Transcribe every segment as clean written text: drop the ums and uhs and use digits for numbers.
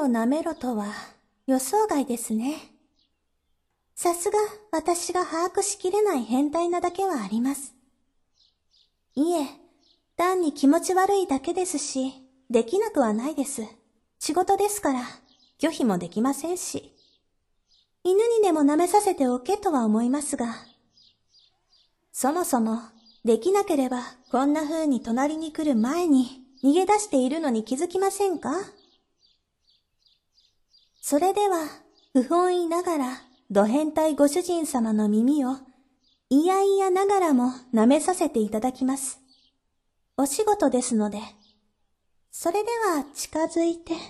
を舐めろとは予想外ですね。さすが私が把握しきれない変態なだけはあります。いえ、単に気持ち悪いだけですし、できなくはないです。仕事ですから、拒否もできませんし。犬にでも舐めさせておけとは思いますが、そもそも、できなければこんな風に隣に来る前に逃げ出しているのに気づきませんか？それでは、不本意ながら、ド変態ご主人様の耳を、いやいやながらも舐めさせていただきます。お仕事ですので。それでは近づいて。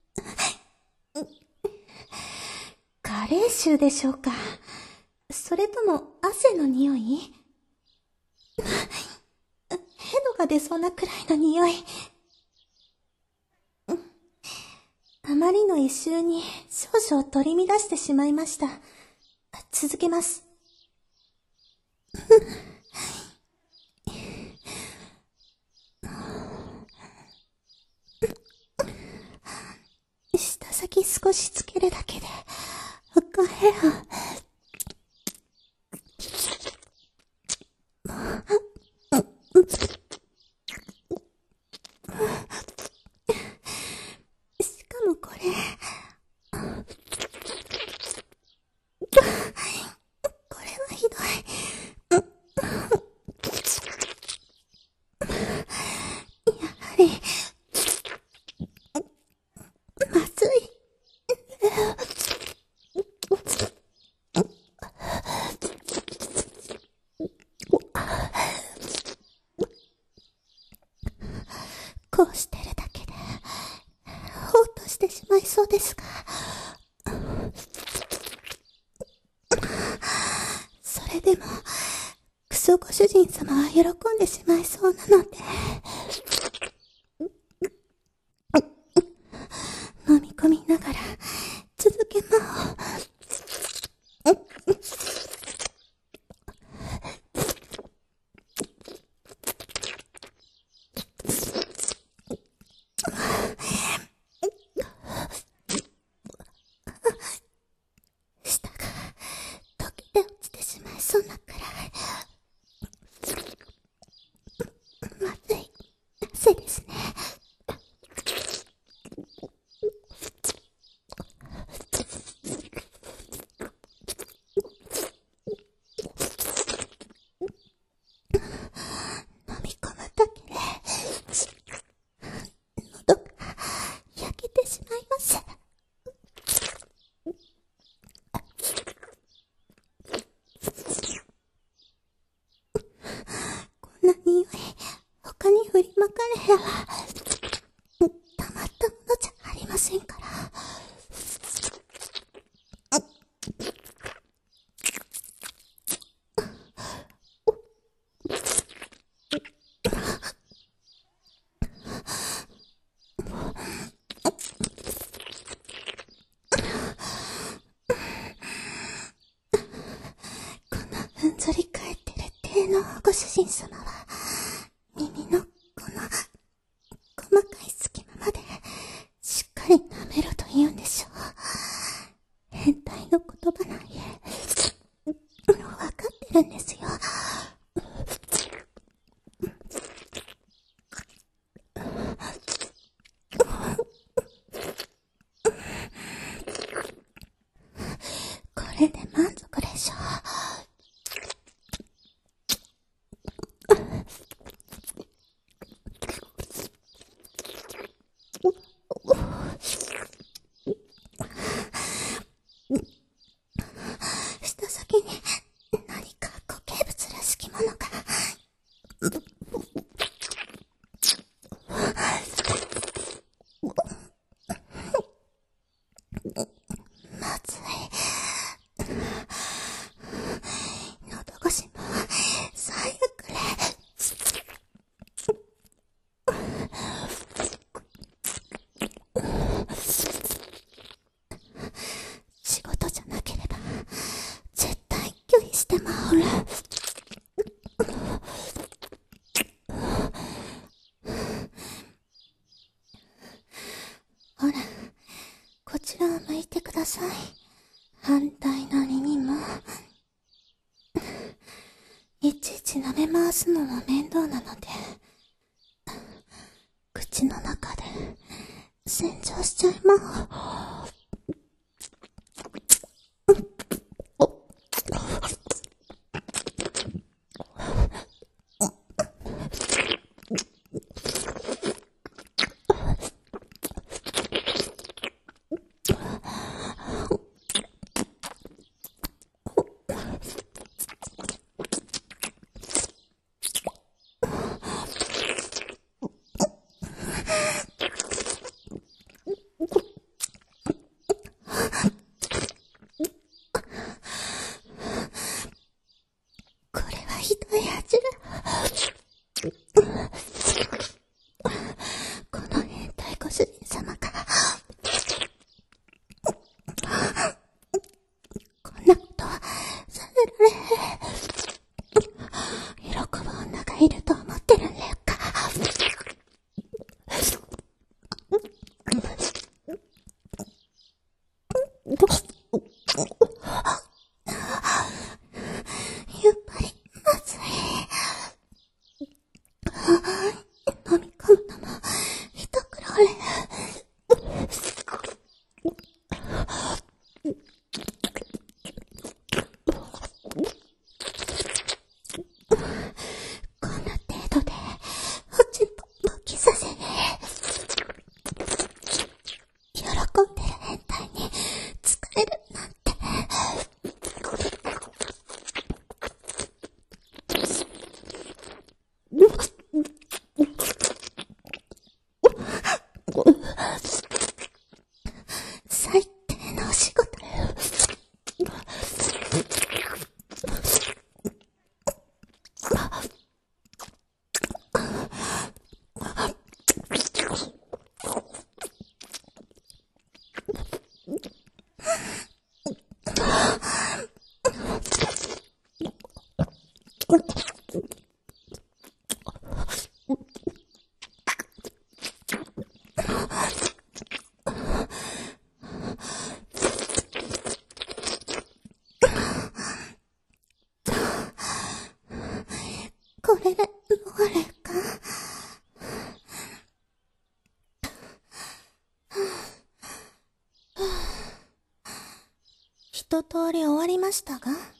加齢臭でしょうか？それとも汗の匂い？ヘドが出そうなくらいの匂い。あまりの一臭に少々取り乱してしまいました。続けます。舌先少しつけるだけで、赤ヘア。しかもこれ、これはひどい。やはり、まずい。こうしてるだけで、嘔吐してしまいそうですが。それでも、クソご主人様は喜んでしまいそうなので、飲み込みながら続けます。舌が溶けて落ちてしまいそうなくらい。まずい汗ですね。飲み込むだけで喉が焼けてしまいます。こんな匂い他に振りまかればたまったものじゃありませんから。このふんぞり返ってる手のご主人様は、耳のこの細かい隙間までしっかり舐めろと言うんでしょう。変態の言葉なんや。わかってるんですよ。これで満足でしょう。舌先に何か固形物らしきものが。まずい。 らを向いてください。反対の耳も。いちいち舐め回すのも面倒なので、口の中で洗浄しちゃいます。ひどい味が。この変態ご主人様がこんなことはさせられ喜ぶ女がいると思ってるんだよか。やっぱりまずい。飲み込むのも一苦労ね。こんな程度でおちんぽ勃起させねえ。喜んでる変態に使えるなんて。最低のお仕事よ。これで終わるか。一通り終わりましたが。